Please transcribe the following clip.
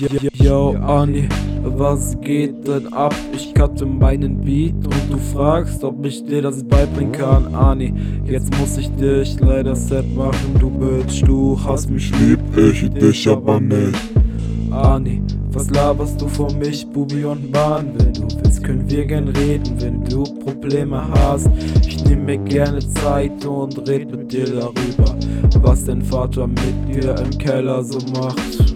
Yo, Ani, was geht denn ab? Ich cutte meinen Beat und du fragst, ob ich dir das beibringen kann. Ani, jetzt muss ich dich leider sad machen, du Bitch. Du hast mich lieb, ich dich aber nicht. Ani, was laberst du vor mich, Bubi und Bahn? Wenn du willst, können wir gern reden, wenn du Probleme hast. Ich nehm mir gerne Zeit und red mit dir darüber, was dein Vater mit dir im Keller so macht.